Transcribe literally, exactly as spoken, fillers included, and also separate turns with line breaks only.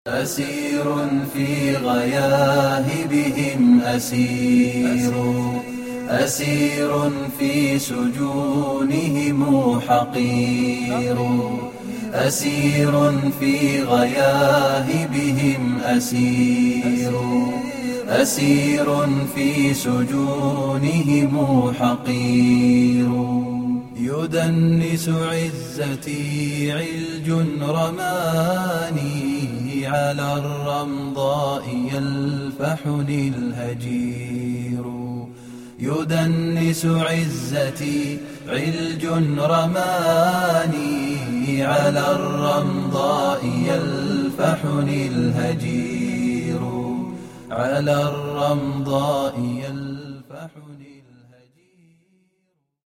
أسير في غياهبهم أسير، أسير في سجونهم حقير، أسير في غياهبهم أسير، أسير في سجونهم حقير. يدنس عزتي علج رماني، على الرمضاء يلفحني الهجير. يدنس عزتي علج رماني، على الرمضاء يلفحني الهجير، على الرمضاء يلفحني